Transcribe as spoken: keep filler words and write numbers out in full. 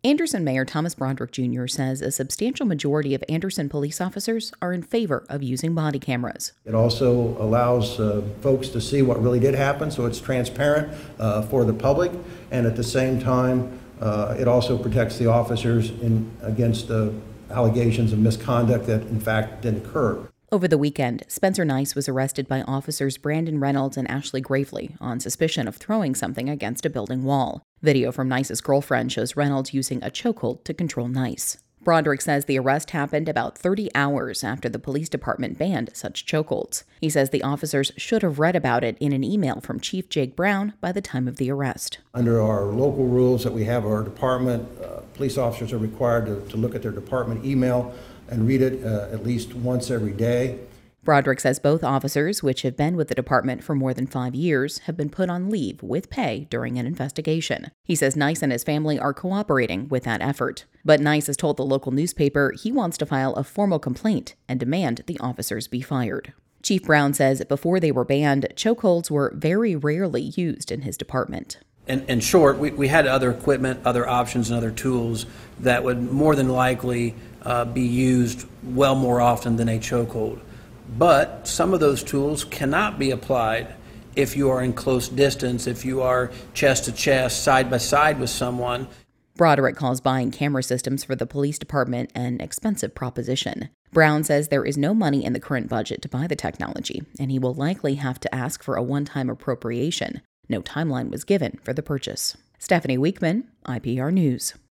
Anderson Mayor Thomas Broderick Junior says a substantial majority of Anderson police officers are in favor of using body cameras. It also allows uh, folks to see what really did happen, so it's transparent uh, for the public, and at the same time, uh, it also protects the officers in, against uh, allegations of misconduct that in fact didn't occur. Over the weekend, Spencer Nice was arrested by officers Brandon Reynolds and Ashley Gravely on suspicion of throwing something against a building wall. Video from Nice's girlfriend shows Reynolds using a chokehold to control Nice. Broderick says the arrest happened about thirty hours after the police department banned such chokeholds. He says the officers should have read about it in an email from Chief Jake Brown by the time of the arrest. Under our local rules that we have, our department, uh, police officers are required to, to look at their department email and read it uh, at least once every day. Broderick says both officers, which have been with the department for more than five years, have been put on leave with pay during an investigation. He says Nice and his family are cooperating with that effort. But Nice has told the local newspaper he wants to file a formal complaint and demand the officers be fired. Chief Brown says before they were banned, chokeholds were very rarely used in his department. In, in short, we, we had other equipment, other options, and other tools that would more than likely uh, be used well more often than a chokehold. But some of those tools cannot be applied if you are in close distance, if you are chest to chest, side by side with someone. Broderick calls buying camera systems for the police department an expensive proposition. Brown says there is no money in the current budget to buy the technology, and he will likely have to ask for a one-time appropriation. No timeline was given for the purchase. Stephanie Weekman, I P R News.